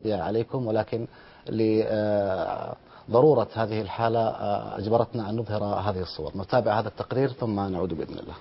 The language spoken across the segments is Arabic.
عليكم، ولكن لضرورة هذه الحالة أجبرتنا أن نظهر هذه الصور. نتابع هذا التقرير ثم نعود بإذن الله.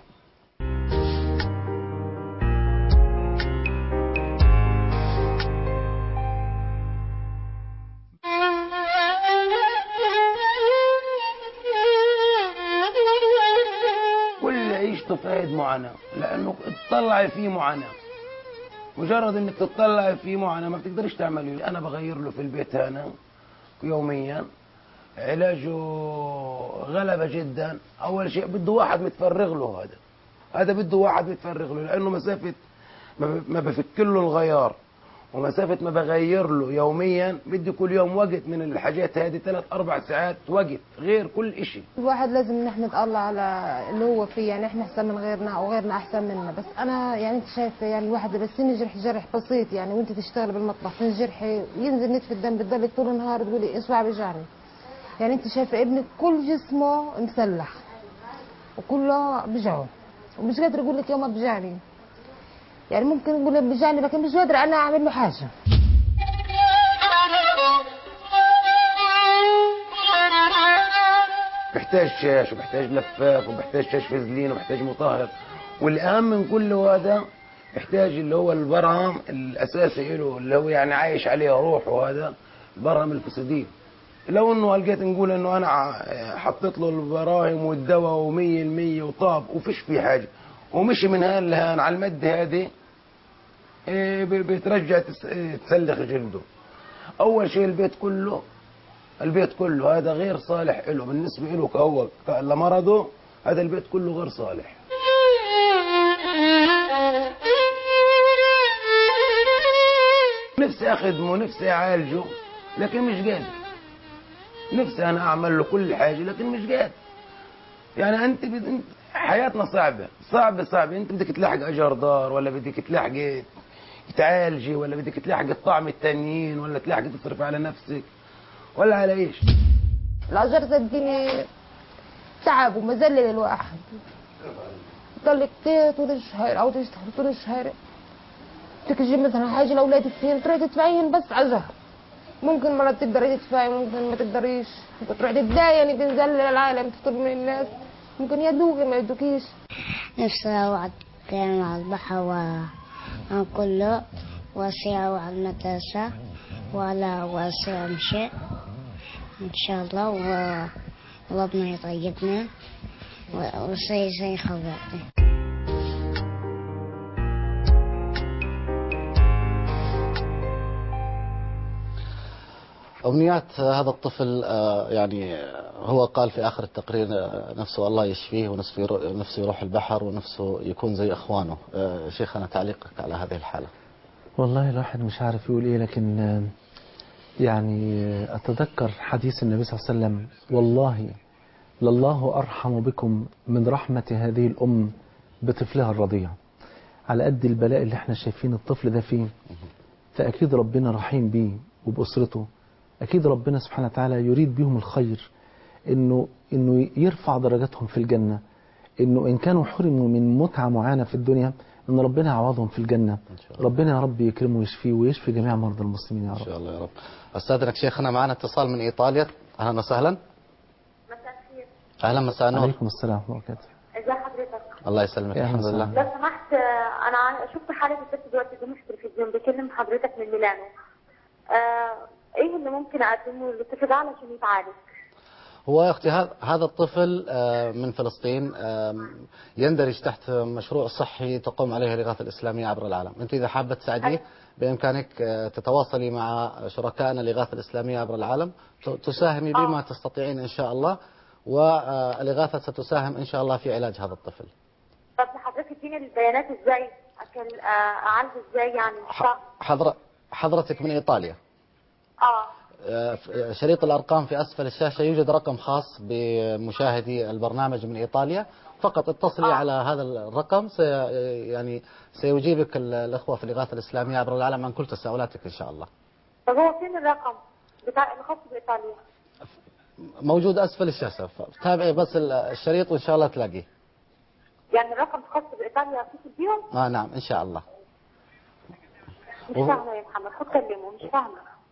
كل عيشته فايد معاناة، لأنه تطلع فيه معاناة. مجرد انك تطلع فيه معاناة ما بتقدرش تعمله. انا بغير له في البيت هنا يوميا، علاجه غلبة جدا. اول شيء بده واحد متفرغ له، هذا بده واحد متفرغ له، لانه مسافة ما بفك له الغيار ومسافة ما بغير له يوميا، بدي كل يوم وقت من الحاجات هذه 3-4 ساعات وقت غير كل اشي. الواحد لازم نحمد الله على اللي هو فيه، يعني احنا احسن من غيرنا او غيرنا احسن منا، بس انا يعني انت شايفه يعني الواحد بس ينجرح جرح بسيط، يعني وانت تشتغل بالمطبخ تنجرح ينزل نتف الدم بتضل طول النهار تقولي اصبع بيجعني. يعني انت شايفه ابنك كل جسمه مسلح وكله بيجعه ومش قادر يقول لك يوم ما بيجعني، يعني ممكن يقول لك بيجعني لكن مش قادر انا اعمل له حاجه. بحتاج شاش وبحتاج لفاف وبحتاج شاش فازلين وبحتاج مطهر، والاهم من كل هذا بحتاج اللي هو البرهم الاساسي له، اللي هو يعني عايش عليه روحه، هذا البرهم الفسدين. لو انه لقيت نقول انه انا حطيت له البراهم والدواء و100% وطاب وفيش فيه حاجه ومشي من هان لهان على المد هذه، بترجع تسلخ جلده. اول شيء البيت كله هذا غير صالح له، بالنسبه له كهو لمرضه، هذا البيت كله غير صالح. نفسي اخدمه، نفسي اعالجه، لكن مش قادر. نفسي انا اعمل له كل حاجه لكن مش قادر. يعني انت حياتنا صعبه. انت بدك تلاحق اجر دار، ولا بدك تلاحق تعالجي، ولا بدك تلاحق الطعم التانيين، ولا تلاحق تصرف على نفسك، ولا على ايش؟ الأجر تديني تعب ومذلل الواحد، تضلك طول الشهر أو تشتغل طول الشهر، تجي مثلا حاجة لأولادك فين تروحي تدفعين بس على الجهر. ممكن مرات تقدري تدفعي ممكن ما تقدريش، بتروحي تتدايني بنزل العالم تطلب من الناس، ممكن يدوكي ما يدوكيش. نفسي أوعد على البحر وعن كله، وأسير على المدرسة ولا وأسير أمشي إن شاء الله، وربنا يطيبنا وسي خبرتي. أمنيات هذا الطفل يعني هو قال في آخر التقرير نفسه الله يشفيه ونفسه يروح البحر ونفسه يكون زي أخوانه. شيخنا تعليقك على هذه الحالة؟ والله الواحد مش عارف يقول إيه، لكن يعني أتذكر حديث النبي صلى الله عليه وسلم: والله لله أرحم بكم من رحمة هذه الأم بطفلها الرضيع. على قد البلاء اللي احنا شايفين الطفل ده فيه، فأكيد ربنا رحيم بيه وبأسرته. أكيد ربنا سبحانه وتعالى يريد بهم الخير، إنه يرفع درجاتهم في الجنة، إنه إن كانوا حرموا من متعة معينة في الدنيا إن ربنا يعوضهم في الجنة. ربنا يا رب يكرمه ويشفيه ويشفي جميع مرضى المسلمين يا رب. إن شاء الله يا رب. أستاذنك شيخنا، معنا اتصال من إيطاليا. أهلا وسهلا. مساء الخير. أهلا، مساء النور. عليكم السلام ورحمة الله وبركاته. ازي حضرتك؟ الله يسلمك. الحمد لله. لو سمحت، انا شفت حالة الست دلوقتي في التلفزيون بكلم حضرتك من ميلانو. ايه اللي ممكن اقدمه للطفل ده علشان يتعالج؟ هو يا أختي هذا الطفل من فلسطين، يندرج تحت مشروع صحي تقوم عليه الإغاثة الإسلامية عبر العالم. أنت إذا حابة تساعديه بإمكانك تتواصلي مع شركائنا الإغاثة الإسلامية عبر العالم، تساهمي بما تستطيعين إن شاء الله، والإغاثة ستساهم إن شاء الله في علاج هذا الطفل. طب حضرتك اديني البيانات ازاي اعالجه ازاي يعني؟ حضرتك من إيطاليا؟ شريط الأرقام في أسفل الشاشة يوجد رقم خاص بمشاهدي البرنامج من إيطاليا، فقط اتصلي على هذا الرقم سيجيبك الأخوة في الإغاثة الإسلامية عبر العالم عن كل تساؤلاتك إن شاء الله. طب هو فين الرقم بتاع الخاص بإيطاليا؟ موجود أسفل الشاشة، تابعي بس الشريط وإن شاء الله تلاقيه. يعني الرقم خاص بإيطاليا اتصل بيهم؟ نعم إن شاء الله. مش فاهمة يا محمد، خد كلمه، مش فاهمة.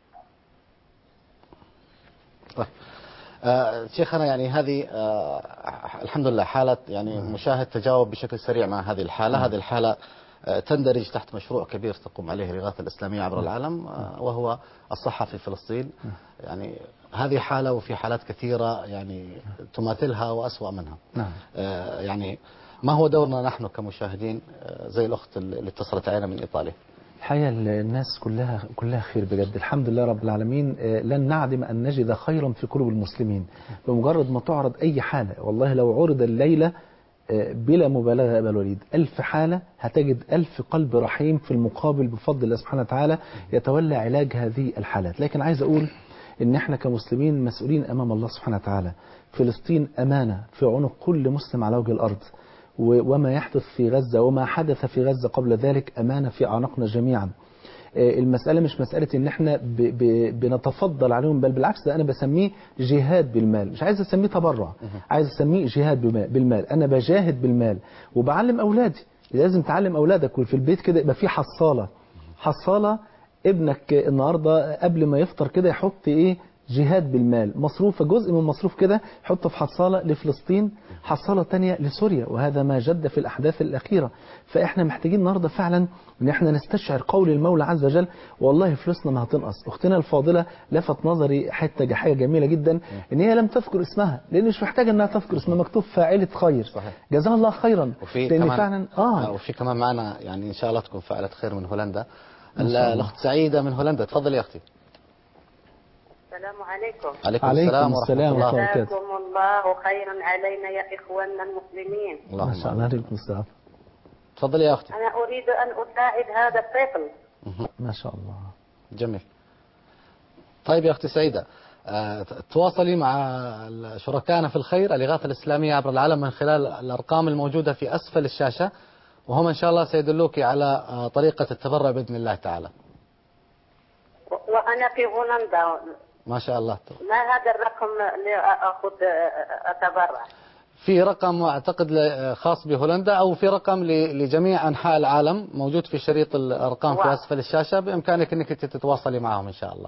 طيب شيخنا، يعني هذه الحمد لله حالة يعني مشاهد تجاوب بشكل سريع مع هذه الحالة. هذه الحالة تندرج تحت مشروع كبير تقوم عليه الإغاثة الإسلامية عبر العالم، وهو الصحة في فلسطين. يعني هذه حالة وفي حالات كثيرة يعني تماثلها وأسوأ منها. يعني ما هو دورنا نحن كمشاهدين زي الأخت اللي اتصلت علينا من إيطاليا؟ الحقيقة الناس كلها خير بجد، الحمد لله رب العالمين. لن نعدم أن نجد خيرا في قلوب المسلمين بمجرد ما تعرض أي حالة. والله لو عرض الليلة بلا مبالغة يا أبا الوليد 1000 حالة، هتجد 1000 قلب رحيم في المقابل بفضل الله سبحانه وتعالى يتولى علاج هذه الحالات. لكن عايز أقول إن إحنا كمسلمين مسؤولين أمام الله سبحانه وتعالى. فلسطين أمانة في عنق كل مسلم على وجه الأرض، وما يحدث في غزة وما حدث في غزة قبل ذلك أمانة في أعناقنا جميعا. المسألة مش مسألة إن إحنا بنتفضل عليهم، بل بالعكس، ده أنا بسميه جهاد بالمال. مش عايز أسميه تبرع، عايز أسميه جهاد بالمال. أنا بجاهد بالمال وبعلم أولادي. لازم تعلم أولادك، وفي البيت كده يبقى في حصالة. ابنك النهاردة قبل ما يفطر كده يحط إيه؟ جهاد بالمال، مصروف، جزء من مصروف كده حطه في حصالة لفلسطين، حصالة تانية لسوريا، وهذا ما جد في الأحداث الأخيرة. فإحنا محتاجين النهاردة فعلا إن إحنا نستشعر قول المولى عز وجل: والله فلوسنا ما هتنقص. أختنا الفاضلة لفت نظري حاجة جميلة جدا، إن هي لم تذكر اسمها، لأن مش محتاجة إنها تذكر اسمها، مكتوب فاعلة خير. صحيح. جزاها الله خيرا. وفي لأن كمان فعلا وفي كمان معنا يعني إن شاء الله تكون فاعلة خير من هولندا، الأخت سعيدة من هولندا. تفضلي يا أختي. السلام عليكم. عليكم السلام ورحمة الله. جزاكم الله خيرا علينا يا إخواننا المسلمين. ما شاء الله. عليكم السلام. تفضلي يا أختي. أنا أريد أن أساعد هذا الطفل. ما شاء الله. جميل. طيب يا أختي سعيدة، تواصلي مع شركائنا في الخير الإغاثة الإسلامية عبر العالم من خلال الأرقام الموجودة في أسفل الشاشة، وهم إن شاء الله سيدلوك على طريقة التبرع بإذن الله تعالى. وأنا في هولندا. ما شاء الله. ما هذا الرقم اللي أخذ أتبرع؟ في رقم أعتقد خاص بهولندا، أو في رقم لجميع أنحاء العالم موجود في شريط الأرقام في أسفل الشاشة. بإمكانك أنك تتواصلي معهم إن شاء الله.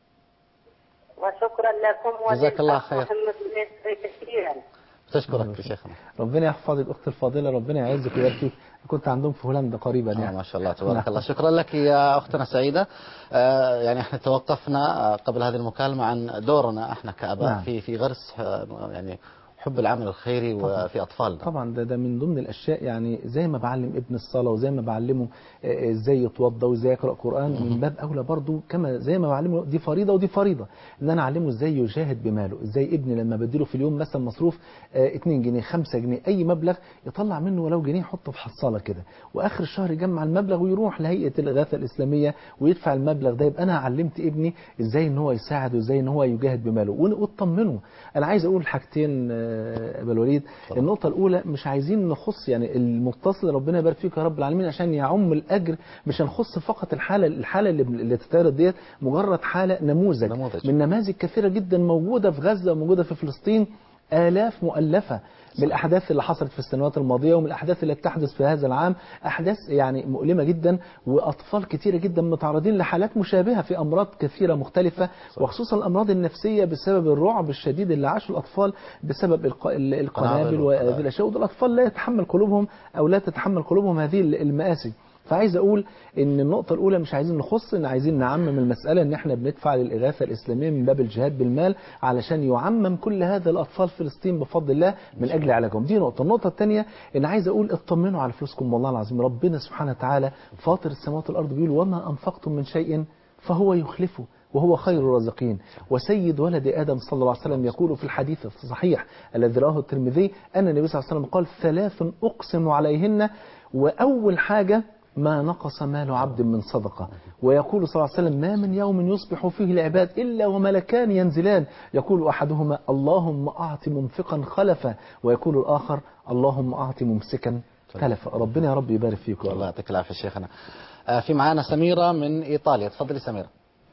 وشكرا لكم. جزاك الله خير. محمد كثيرا. تشكرك يا شيخنا. ربنا يحفظك أخت الفاضلة، ربنا يعزك ويبارك فيك. كنت عندهم في هولندا قريبا يعني. ما شاء الله تبارك الله. شكرا لك يا أختنا سعيدة. يعني احنا توقفنا قبل هذه المكالمة عن دورنا احنا كأباء في غرس يعني حب العمل الخيري وفي أطفالنا. طبعا ده من ضمن الأشياء، يعني زي ما بعلم ابن الصلاة وزي ما بعلمه ازاي يتوضى وازاي يقرأ قرآن، من باب أولى برضو كما زي ما بعلمه دي فريضة ودي فريضة، ان انا اعلمه ازاي يجاهد بماله. ازاي ابني لما بديله في اليوم مثلا مصروف 2 جنيه 5 جنيه اي مبلغ، يطلع منه ولو جنيه يحطه في حصالة كده، واخر الشهر يجمع المبلغ ويروح لهيئة الإغاثة الإسلامية ويدفع المبلغ ده. يبقى انا علمت ابني ازاي ان هو يساعد وازاي ان هو يجاهد بماله وتطمنه. انا عايز اقول حاجتين أبا الوليد. النقطة الأولى، مش عايزين نخص يعني المتصل، ربنا يبارك فيك يا رب العالمين، عشان يعم الأجر، مش هنخص فقط الحالة اللي تتعرض ديت مجرد حالة نموذج من نماذج كثيرة جدا موجودة في غزة وموجودة في فلسطين، آلاف مؤلفة من الأحداث اللي حصلت في السنوات الماضية ومن الأحداث اللي تحدث في هذا العام، أحداث يعني مؤلمة جدا، وأطفال كثيرة جدا متعرضين لحالات مشابهة في أمراض كثيرة مختلفة، وخصوصا الأمراض النفسية بسبب الرعب الشديد اللي عاشه الأطفال بسبب القنابل وهذه الأشياء، والأطفال لا يتحمل قلوبهم أو لا تتحمل قلوبهم هذه المآسي. فعايز أقول إن النقطة الأولى مش عايزين نخص، إن عايزين نعمم المسألة، إن إحنا بندفع للإغاثة الإسلامية من باب الجهاد بالمال علشان يعمم كل هذا الأطفال في فلسطين بفضل الله من أجل علاجهم. دي نقطة. النقطة الثانية إن عايز أقول اطمنوا على فلوسكم، والله العظيم ربنا سبحانه وتعالى فاطر السماوات والأرض بيقول: وما أنفقتم من شيء فهو يخلفه وهو خير الرازقين. وسيد ولد آدم صلى الله عليه وسلم يقول في الحديث الصحيح الذي رواه الترمذي أن النبي صلى الله عليه وسلم قال: 3 أقسم عليهن، وأول حاجة ما نقص مال عبد من صدقة. ويقول صلى الله عليه وسلم: ما من يوم يصبح فيه العباد إلا وملكان ينزلان، يقول أحدهما: اللهم أعط منفقا خلفا، ويقول الآخر: اللهم أعط ممسكا تلفا. ربنا يا رب يبارك فيكم. الله يعطيك العافية شيخنا. في معانا سميرة من إيطاليا. تفضلي سميرة.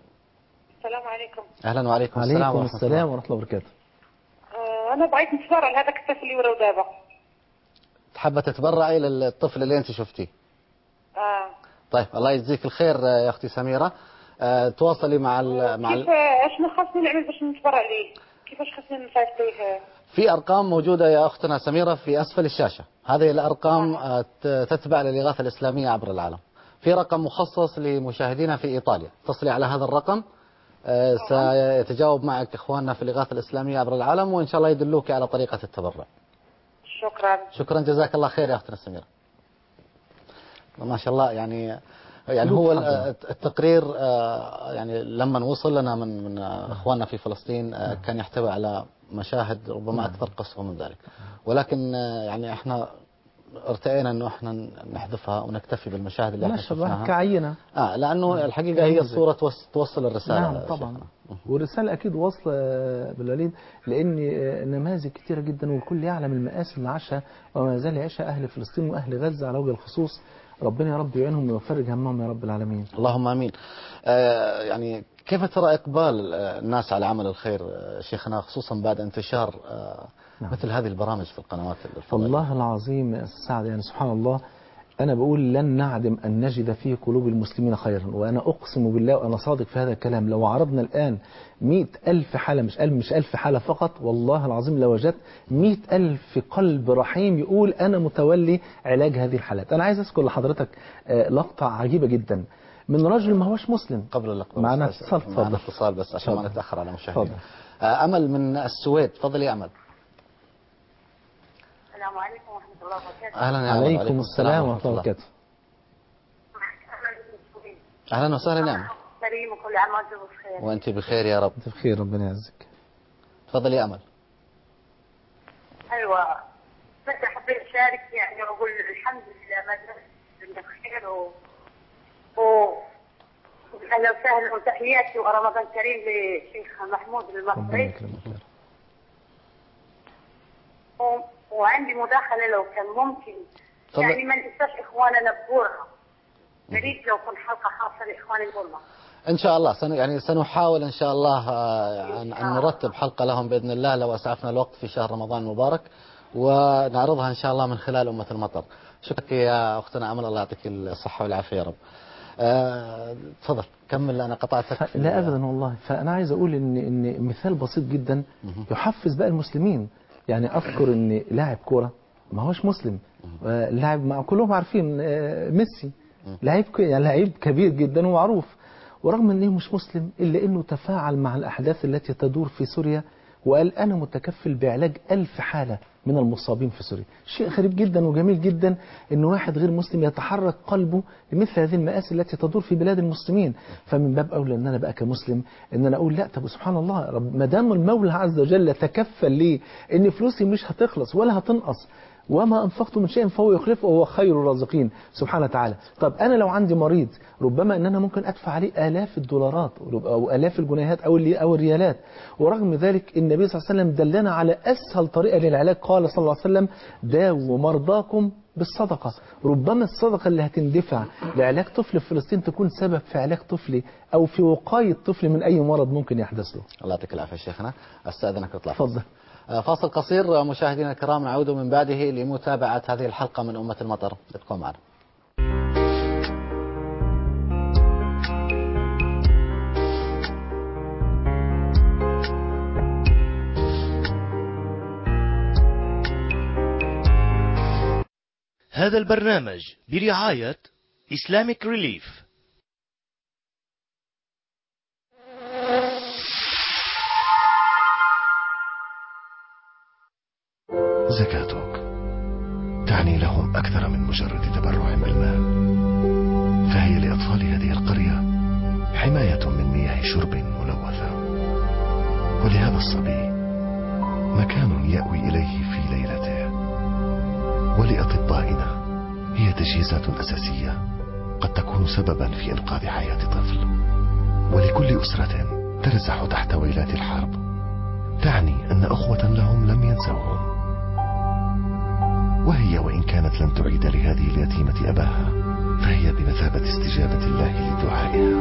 السلام عليكم. أهلا وعليكم السلام ورحمة الله وبركاته. أنا بغيت نتبرع لهذاك الطفل اللي وراو دابا. تحب تتبرعي للطفل اللي أنت شفتيه؟ طيب الله يجزيك الخير يا أختي سميرة. تواصلي مع كيف ايش خاصني نعمل باش نتبرع ليه؟ كيفاش خاصني نفاس ليه؟ في أرقام موجودة يا أختنا سميرة في أسفل الشاشة. هذه الأرقام تتبع للإغاثة الإسلامية عبر العالم. في رقم مخصص لمشاهدينا في إيطاليا، اتصلي على هذا الرقم، سيتجاوب معك إخواننا في الإغاثة الإسلامية عبر العالم، وإن شاء الله يدلوك على طريقة التبرع. شكرا جزاك الله خير يا أختنا سميرة. ما شاء الله، يعني هو التقرير يعني لما وصل لنا من اخواننا في فلسطين كان يحتوي على مشاهد ربما اكثر قسوه من ذلك، ولكن يعني احنا ارتئينا انه احنا نحذفها ونكتفي بالمشاهد اللي احنا شفناها كعينه. لانه الحقيقه هي الصوره توصل الرساله. نعم طبعا، والرساله اكيد واصله بالوليد، لان نماذج كثيره جدا والكل يعلم المآسي اللي عاشها وما زال يعيشها اهل فلسطين واهل غزه على وجه الخصوص. ربنا يا رب يعينهم ويفرج همهم يا رب العالمين. اللهم امين. يعني كيف ترى اقبال الناس على عمل الخير شيخنا، خصوصا بعد انتشار مثل هذه البرامج في القنوات الفضائية؟ والله العظيم يا سعد، يعني سبحان الله، أنا بقول لن نعدم أن نجد في قلوب المسلمين خيرا، وأنا أقسم بالله وأنا صادق في هذا الكلام، لو عرضنا الآن 100,000 حالة، مش 1000 حالة فقط، والله العظيم لوجدت 100,000 قلب رحيم يقول أنا متولي علاج هذه الحالات. أنا عايز أذكر لحضرتك لقطة عجيبة جدا من رجل ما هوش مسلم. قبل اللقطة معنا اتصال بس عشان ما نتأخر على مشاهدينا. أمل من السويد، تفضلي يا أمل. السلام عليكم ورحمة الله وبركاته. أهلا يا أمل. عليكم السلام ورحمة الله وبركاته. أهلا وسهلا. نعم. كريم وكل عام وأنتم بخير. وأنت بخير يا رب. أنت بخير، ربنا يعزك. تفضلي يا أمل. أيوة، بس حبيت أشارك يعني وأقول الحمد لله ما زلت بخير أهلا وسهلا وتحياتي ورمضان كريم للشيخ محمود المصري. وعندي مداخلة لو كان ممكن. يعني ما ننساش إخواننا ببورها. نريد لو كن حلقة خاصة لإخوان البورما. إن شاء الله سنحاول إن شاء الله أن نرتب حلقة لهم بإذن الله لو أسعفنا الوقت في شهر رمضان المبارك، ونعرضها إن شاء الله من خلال أمة المطر. شكرا يا أختنا أمل، الله يعطيك الصحة والعافية يا رب. تفضل كمل، أنا قطعتك. لا أبدا والله، فأنا عايز أقول إن مثال بسيط جدا يحفز بقى المسلمين. يعني أذكر إن لاعب كورة ما هوش مسلم، لاعب مع كلهم عارفين ميسي، لاعب كبير جدا ومعروف، ورغم انه مش مسلم الا انه تفاعل مع الاحداث التي تدور في سوريا وقال انا متكفل بعلاج 1000 حالة من المصابين في سوريا. شيء غريب جدا وجميل جدا ان واحد غير مسلم يتحرك قلبه لمثل هذه المآسي التي تدور في بلاد المسلمين. فمن باب اولى ان انا بقى كمسلم ان انا اقول لا، طب سبحان الله، ما دام المولى عز وجل تكفل لي ان فلوسي مش هتخلص ولا هتنقص، وما أنفقتم من شيء فهو يخلفه وهو خير الرازقين سبحانه وتعالى. طب أنا لو عندي مريض ربما أن أنا ممكن أدفع عليه آلاف الدولارات أو آلاف الجنيهات أو الريالات، ورغم ذلك النبي صلى الله عليه وسلم دلنا على أسهل طريقة للعلاج. قال صلى الله عليه وسلم داووا مرضاكم بالصدقة. ربما الصدقة اللي هتندفع لعلاج طفل في فلسطين تكون سبب في علاج طفلي أو في وقاية طفل من أي مرض ممكن يحدث له. الله يعطيك العافية شيخنا، أستأذنك اطلع. تفضل. فاصل قصير مشاهدينا الكرام، نعود من بعده لمتابعة هذه الحلقة من أمة المطر. ابقوا معنا. هذا البرنامج برعاية Islamic Relief. زكاتك تعني لهم أكثر من مجرد تبرع بالمال، فهي لأطفال هذه القرية حماية من مياه شرب ملوثة، ولهذا الصبي مكان يأوي إليه في ليلته، ولأطبائنا هي تجهيزات أساسية قد تكون سببا في إنقاذ حياة طفل، ولكل أسرة ترزح تحت ويلات الحرب تعني أن أخوة لهم لم ينسوهم، وهي وإن كانت لم تعيد لهذه اليتيمة أباها فهي بمثابة استجابة الله لدعائها.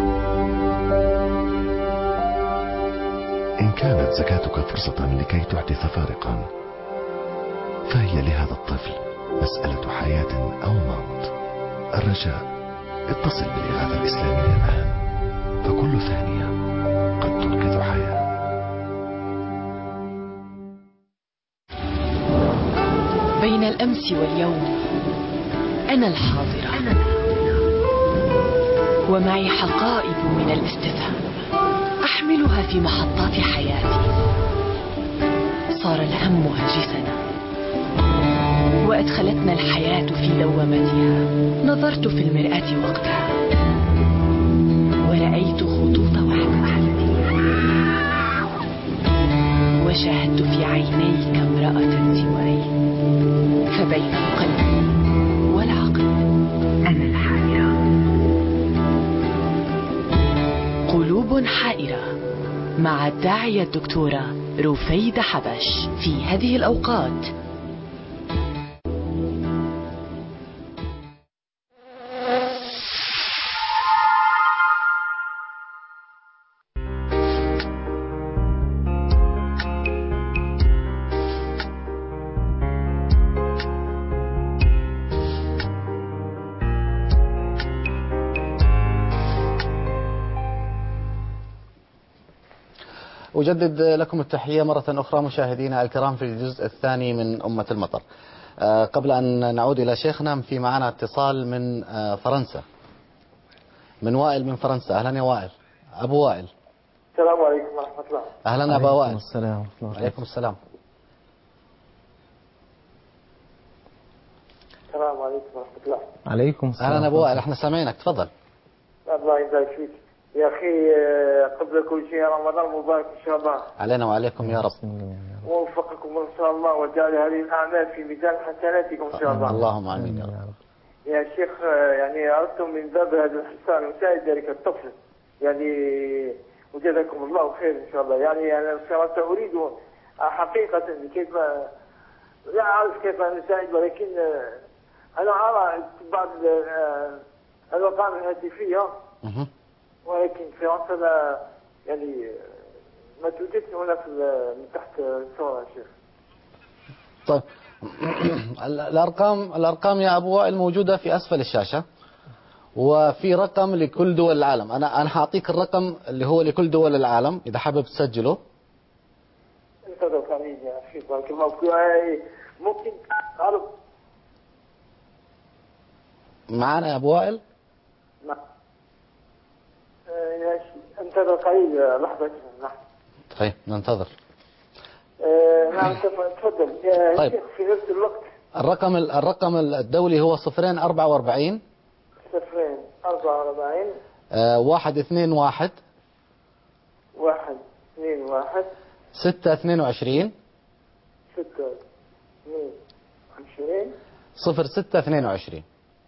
إن كانت زكاتك فرصة لكي تحدث فارقا فهي لهذا الطفل مسألة حياة أو موت. الرجاء اتصل بالإغاثة الإسلامية الآن فكل ثانية قد تنقذ حياة. بين الأمس واليوم أنا الحاضرة، ومعي حقائب من الاستفهام أحملها في محطات حياتي. صار الهم هاجسنا وأدخلتنا الحياة في دوامتها. نظرت في المرآة وقتها ورأيت خطوط وحدتي، وشاهدت في عينيك امرأة سواي، فبين القلب والعقل أنا الحائرة. قلوب حائرة مع الداعية الدكتورة رفيدة حبش في هذه الأوقات. أجدد لكم التحية مرة أخرى مشاهدينا الكرام في الجزء الثاني من أمة المطر. قبل أن نعود إلى شيخنا، في معنا اتصال من فرنسا، من وائل من فرنسا. أهلا يا وائل. أبو وائل. السلام عليكم ورحمة الله. أهلا أبا وائل. السلام. عليكم السلام. السلام عليكم ورحمة الله. عليكم السلام. أهلا أبو وائل، احنا سامعينك، تفضل. الله يبارك فيك يا أخي. قبل كل شيء رمضان مبارك إن شاء الله علينا وعليكم يا رب. ووفقكم إن شاء الله وجعل هذه الأعمال في ميزان حسناتكم إن شاء الله. اللهم آمين يا رب. يا شيخ، يعني أردت من باب هذا الحسان وساعد ذلك الطفل، يعني وجزاكم الله خير إن شاء الله. يعني أنا أريد حقيقة كيف، لا أعرف كيف نساعد، ولكن أنا أرى بعض الأرقام الهاتفية، ولكن في فرنسا يعني ما توجدش هنا من تحت الصورة يا شيخ. طيب الأرقام يا أبو وائل موجودة في أسفل الشاشة، وفي رقم لكل دول العالم. أنا هعطيك الرقم اللي هو لكل دول العالم إذا حابب تسجله. انتظر قليل يا أخي بارك الله فيك. ممكن أعرف معنا يا أبو وائل؟ انتظر قليل لحظة. طيب ننتظر. نعم تفضل يا طيب. شيخ. في نفس الوقت الرقم الدولي هو 044 044 121 121 622 622 0622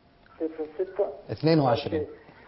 22.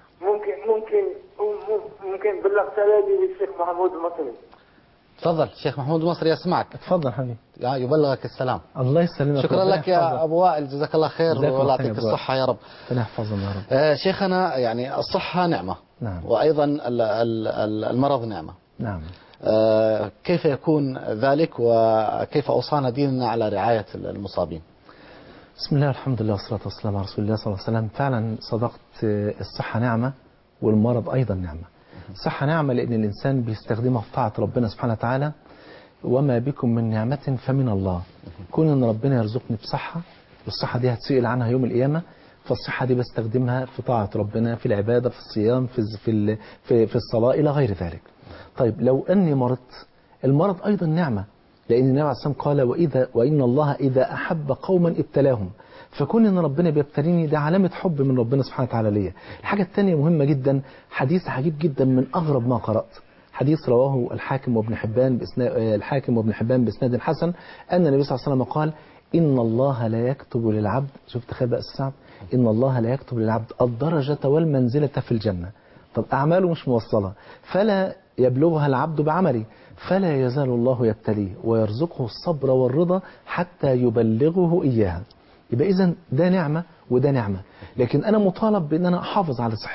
ممكن بلغ سلامي للشيخ محمود المصري. تفضل شيخ محمود المصري يسمعك. تفضل حبيبي. يبلغك السلام. الله يسلمك. شكرا لك يا أبو وائل، جزاك الله خير والله يعطيك الصحة يا رب. ربنا يحفظنا يا رب. شيخنا، يعني الصحة نعمة. نعم. وأيضا المرض نعمة. نعم. كيف يكون ذلك، وكيف أوصانا ديننا على رعاية المصابين؟ بسم الله والحمد لله والصلاة والسلام على رسول الله صلى الله عليه وسلم. فعلا صدقت، الصحة نعمة والمرض أيضا نعمة. الصحة نعمة لأن الإنسان بيستخدمها في طاعة ربنا سبحانه وتعالى، وما بكم من نعمة فمن الله. كون أن ربنا يرزقني بصحة، والصحة دي هتسئل عنها يوم القيامة، فالصحة دي بستخدمها في طاعة ربنا، في العبادة، في الصيام، في الصلاة إلى غير ذلك. طيب لو أني مرضت، المرض أيضا نعمة، لأن النبي عليه الصلاة والسلام قال وإن الله إذا أحب قوما ابتلاهم. فكون ان ربنا بيبتليني ده علامة حب من ربنا سبحانه وتعالى ليا. الحاجة الثانية مهمة جدا، حديث عجيب جدا من أغرب ما قرأت، حديث رواه الحاكم وابن حبان بإسناد حسن، أن النبي صلى الله عليه وسلم قال إن الله لا يكتب للعبد، شوف تخيل بقى السعب، إن الله لا يكتب للعبد الدرجة والمنزلة في الجنة. طب أعماله مش موصلة، فلا يبلغها العبد بعمله، فلا يزال الله يبتليه ويرزقه الصبر والرضا حتى يبلغه إياها. يبقى إذن ده نعمة وده نعمة، لكن أنا مطالب بأن أنا أحافظ على صحتي،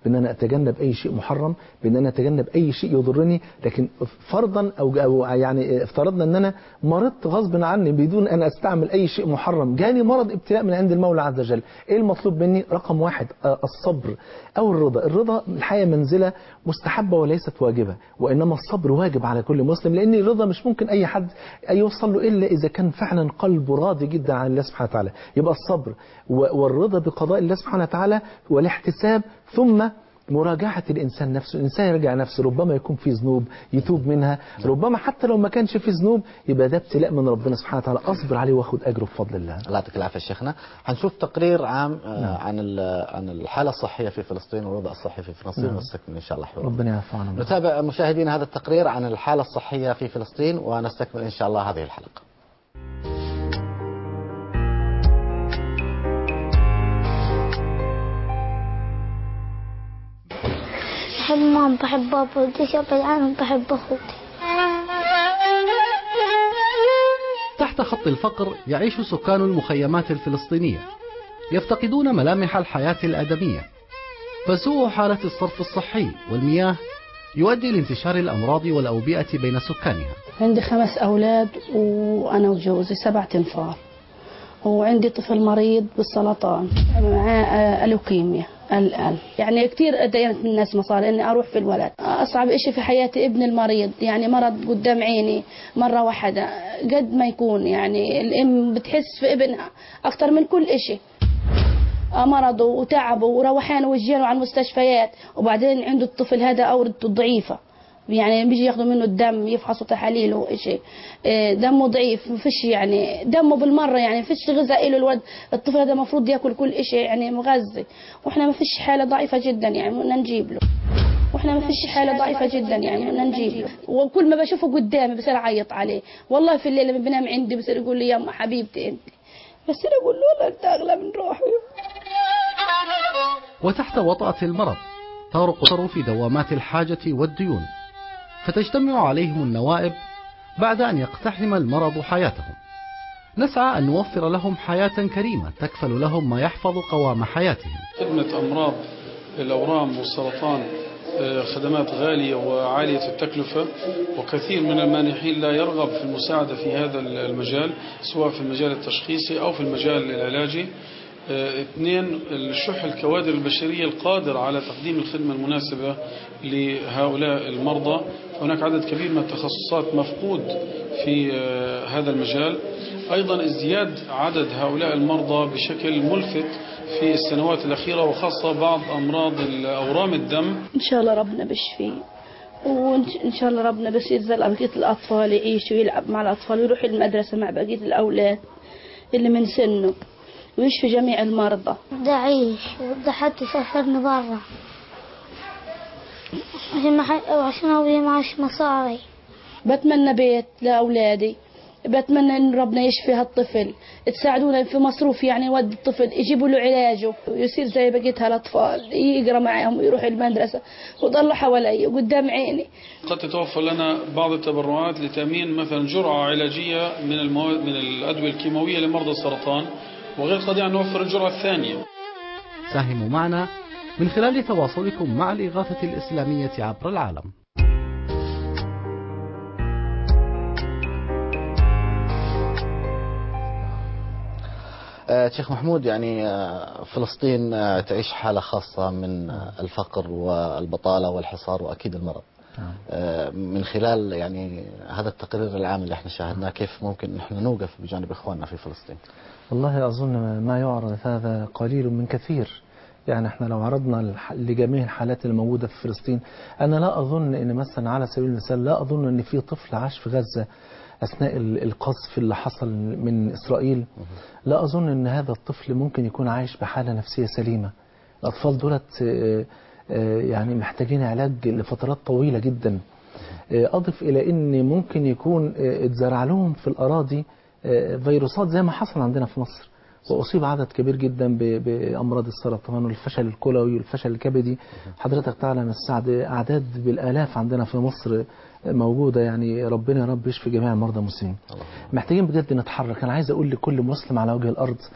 بأن أنا أتجنب أي شيء محرم، بأن أنا أتجنب أي شيء يضرني. لكن فرضا أو يعني افترضنا أن أنا مرضت غصب عني بدون أن أستعمل أي شيء محرم، جاني مرض ابتلاء من عند المولى عز وجل، إيه المطلوب مني؟ رقم واحد الصبر أو الرضا. الرضا الحقيقة منزلة مستحبة وليست واجبة، وإنما الصبر واجب على كل مسلم، لأن الرضا مش ممكن أي حد يوصل له إلا إذا كان فعلا قلبه راضي جدا عن الله سبحانه وتعالى. يبقى الصبر والرضا بقضاء الله سبحانه وتعالى والاحتساب، ثم مراجعة الإنسان نفسه. الإنسان يرجع نفسه، ربما يكون في ذنوب يتوب منها، ربما حتى لو ما كانش في ذنوب يبقى ده ابتلاء من ربنا سبحانه وتعالى، أصبر عليه واخد أجره بفضل الله. الله يعطيك العافية شيخنا. هنشوف تقرير عام عن الحالة الصحية في فلسطين والوضع الصحي في فلسطين ونستكمل إن شاء الله حوار. ربنا يعفو عنا. نتابع مشاهدينا هذا التقرير عن الحالة الصحية في فلسطين ونستكمل إن شاء الله هذه الحلقة. بحب ماما، بحب بابا، بديش أبعد عنهم، بحب أخوتي. تحت خط الفقر يعيش سكان المخيمات الفلسطينية، يفتقدون ملامح الحياة الآدمية، فسوء حالة الصرف الصحي والمياه يؤدي لانتشار الأمراض والأوبئة بين سكانها. عندي 5 أولاد وأنا وجوزي 7 أنفار، وعندي طفل مريض بالسرطان معاه لوكيميا الآن. يعني كثير دينت من الناس مصاري إني أروح في الولد. أصعب إشي في حياتي ابني المريض، يعني مرض قدام عيني مرة واحدة. قد ما يكون يعني الأم بتحس في ابنها أكثر من كل إشي، مرضه وتعبه وروحانه وجيانه على المستشفيات، وبعدين عنده الطفل هذا أوردته ضعيفة، يعني بيجي ياخذوا منه الدم يفحصوا تحاليله إشي دمه ضعيف، ما فيش يعني دمه بالمره، يعني فيش غذاء له الولد. الطفل هذا المفروض ياكل كل إشي يعني مغذي، واحنا ما فيش حاله ضعيفه جدا يعني بدنا نجيب له، واحنا ما فيش حاله ضعيفه جدا يعني بدنا نجيب له. وكل ما بشوفه قدامي بصير اعيط عليه، والله في الليل لما بنام عندي بصير يقول لي يا حبيبتي انت، بس انا اقول له والله انت اغلى من روحي. وتحت وطأة المرض ترقصوا في دوامات الحاجة والديون، فتجتمع عليهم النوائب بعد أن يقتحم المرض حياتهم. نسعى أن نوفر لهم حياة كريمة تكفل لهم ما يحفظ قوام حياتهم. خدمة أمراض الأورام والسرطان خدمات غالية وعالية التكلفة، وكثير من المانحين لا يرغب في المساعدة في هذا المجال، سواء في المجال التشخيصي أو في المجال العلاجي. 2 الشح الكوادر البشرية القادر على تقديم الخدمة المناسبة لهؤلاء المرضى. هناك عدد كبير من التخصصات مفقود في هذا المجال. أيضا ازدياد عدد هؤلاء المرضى بشكل ملفت في السنوات الأخيرة، وخاصة بعض أمراض أورام الدم. إن شاء الله ربنا بيشفيه، وإن شاء الله ربنا بس ينزل بقية الأطفال يعيش ويلعب مع الأطفال ويروح المدرسة مع بقية الأولاد اللي من سنه، ويشفي جميع المرضى. بدي أعيش وبدي حد يسافرني برا عشان أبوي معاش مصاري. بتمنى بيت لأولادي، بتمنى إن ربنا يشفي هالطفل، تساعدونا في مصروف يعني ود الطفل، يجيبوا له علاجه ويصير زي بقية هالأطفال، يقرأ معهم ويروح المدرسة وضل حوالي قدام عيني. قد تتوفر لنا بعض التبرعات لتأمين مثلا جرعة علاجية من الأدوية الكيماوية لمرضى السرطان، وغير قادرين أن نوفر الجرعة الثانية. ساهموا معنا من خلال تواصلكم مع الإغاثة الإسلامية عبر العالم. شيخ محمود، يعني فلسطين تعيش حالة خاصة من الفقر والبطالة والحصار وأكيد المرض. من خلال يعني هذا التقرير العام اللي احنا شاهدناه، كيف ممكن نحن نوقف بجانب إخواننا في فلسطين؟ والله أظن ما يعرض هذا قليل من كثير. يعني احنا لو عرضنا لجميع الحالات الموجودة في فلسطين، أنا لا أظن أن مثلا على سبيل المثال لا أظن أن في طفل عاش في غزة أثناء القصف اللي حصل من إسرائيل، لا أظن أن هذا الطفل ممكن يكون عايش بحالة نفسية سليمة. الأطفال دولت يعني محتاجين علاج لفترات طويلة جدا. أضف إلى أن ممكن يكون اتزرع لهم في الأراضي فيروسات زي ما حصل عندنا في مصر، وأصيب عدد كبير جدا بأمراض السرطان والفشل الكلوي والفشل الكبدي. حضرتك تعلم السعد أعداد بالآلاف عندنا في مصر موجودة، يعني ربنا يا رب يشفي جميع المرضى المسلمين. محتاجين بجد نتحرك. أنا عايز أقول لكل مسلم على وجه الأرض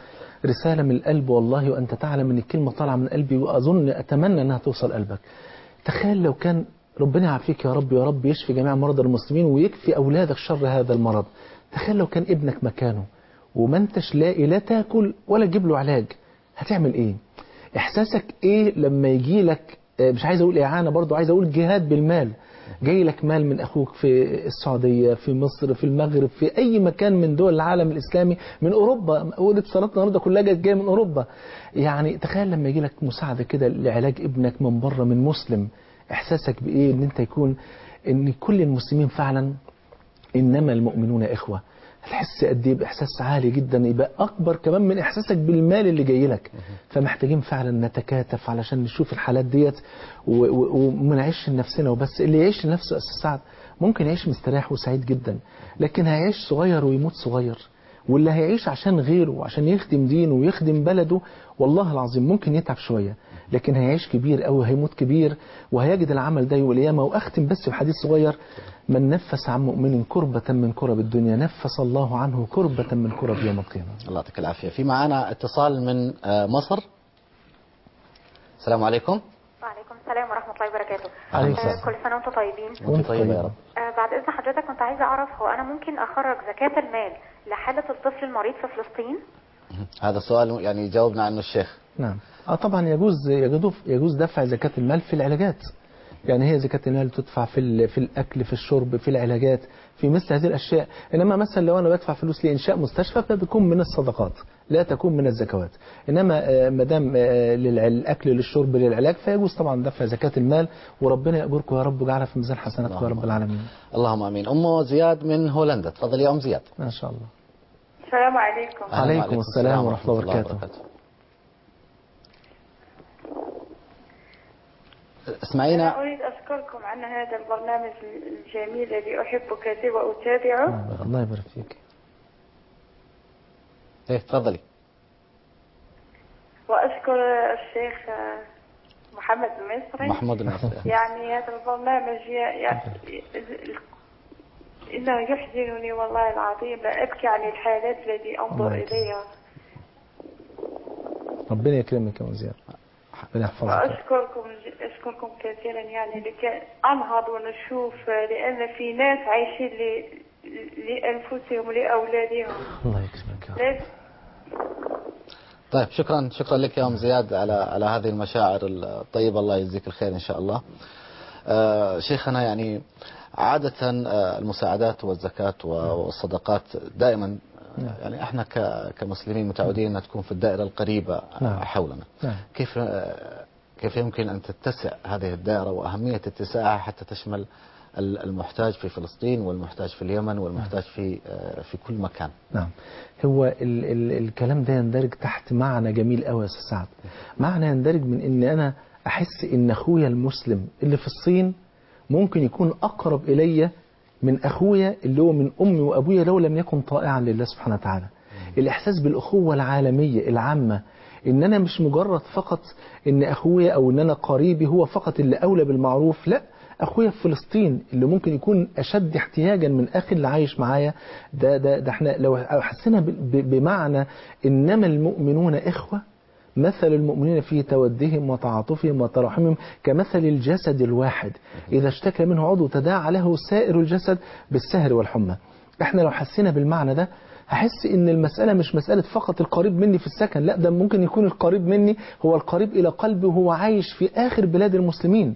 رسالة من القلب والله، وأنت تعلم أن الكلمة طالعة من قلبي، وأظن أتمنى أنها توصل قلبك. تخيل لو كان ربنا يعافيك يا رب، يا رب يشفي جميع مرضى المسلمين ويكفي أولادك شر هذا المرض. تخيل لو كان ابنك مكانه وما انتش لاقي لا تاكل ولا تجيب له علاج، هتعمل ايه؟ احساسك ايه لما يجي لك، مش عايز اقول اعانه، برضو عايز اقول جهاد بالمال، جاي لك مال من اخوك في السعوديه، في مصر، في المغرب، في اي مكان من دول العالم الاسلامي، من اوروبا، اتصالاتنا النهارده كلها جايه من اوروبا. يعني تخيل لما يجي لك مساعده كده لعلاج ابنك من بره من مسلم، احساسك بايه؟ ان انت يكون ان كل المسلمين فعلا انما المؤمنون اخوه. هتحس قد ايه باحساس عالي جدا، يبقى اكبر كمان من احساسك بالمال اللي جاي لك. فمحتاجين فعلا نتكاتف علشان نشوف الحالات ديت وما نعيش لنفسنا وبس. اللي يعيش لنفسه أستاذ سعد ممكن يعيش مستريح وسعيد جدا، لكن هيعيش صغير ويموت صغير. واللي هيعيش عشان غيره وعشان يخدم دينه ويخدم بلده والله العظيم ممكن يتعب شويه، لكن هيعيش كبير قوي، هيموت كبير وهيجد العمل ده يوم القيامه. واختم بس بحديث صغير: من نفس عن مؤمن كربة من كرب الدنيا نفس الله عنه كربة من كرب يوم القيامة. الله يعطيك العافية. في معنا اتصال من مصر. السلام عليكم. وعليكم السلام ورحمة الله وبركاته. كل سنة وانتم طيبين. وانت طيبة يا رب. بعد إذن حضرتك كنت عايزة أعرف، هو أنا ممكن أخرج زكاة المال لحالة الطفل المريض في فلسطين؟ هذا السؤال يعني جاوبنا عنه الشيخ. نعم. طبعا يجوز دفع زكاة المال في العلاجات. يعني هي زكاة المال تدفع في الأكل، في الشرب، في العلاجات، في مثل هذه الأشياء. إنما مثلا لو أنا بدفع فلوس لإنشاء مستشفى فتكون من الصدقات لا تكون من الزكوات. إنما ما دام للأكل للشرب للعلاج فيجوز طبعا دفع زكاة المال، وربنا يأجركم يا رب ويجعلها في ميزان حسناتكم يا رب العالمين. اللهم آمين. أم زياد من هولندا، تفضلي يا أم زياد. ما شاء الله. السلام عليكم. عليكم السلام ورحمة الله وبركاته. اسمعينا. أنا أريد أشكركم عن هذا البرنامج الجميل الذي أحبه كثير وأتابعه. الله يبارك فيك. إيه تفضلي. وأشكر الشيخ محمد المصري. يعني هذا البرنامج إنه يحزنني والله العظيم، لا أبكي عن الحالات التي أنظر إليها. ربنا يكرمك يا زياد. أشكركم كثيرا، يعني لكي أنهض ونشوف، لأن في ناس عايشين لأنفسهم ولأولادهم. الله يكرمك. طيب شكرا لك يا أم زياد على هذه المشاعر الطيبة. الله يجزيك الخير إن شاء الله. شيخنا، يعني عادة المساعدات والزكاة والصدقات دائما يعني احنا كمسلمين متعودين ان تكون في الدائرة القريبة حولنا. كيف يمكن ان تتسع هذه الدائرة، واهمية اتساعها حتى تشمل المحتاج في فلسطين والمحتاج في اليمن والمحتاج في كل مكان؟ نعم. هو الكلام ده يندرج تحت معنى جميل قوي يا استاذ سعد. معنى يندرج من ان انا احس ان اخويا المسلم اللي في الصين ممكن يكون اقرب الي من أخويا اللي هو من أمي وأبويا لو لم يكن طائعا لله سبحانه وتعالى. الإحساس بالأخوة العالمية العامة، إن أنا مش مجرد فقط إن أخويا أو إن أنا قريبي هو فقط اللي أولى بالمعروف، لا، أخويا في فلسطين اللي ممكن يكون أشد احتياجا من أخي اللي عايش معايا. ده احنا لو حسينا بمعنى إنما المؤمنون إخوة، مثل المؤمنين في تودهم وتعاطفهم وتراحمهم كمثل الجسد الواحد إذا اشتكى منه عضو تداعى له سائر الجسد بالسهر والحمى. احنا لو حسينا بالمعنى ده هحس ان المسألة مش مسألة فقط القريب مني في السكن، لا، ده ممكن يكون القريب مني هو القريب الى قلبي وهو عايش في اخر بلاد المسلمين.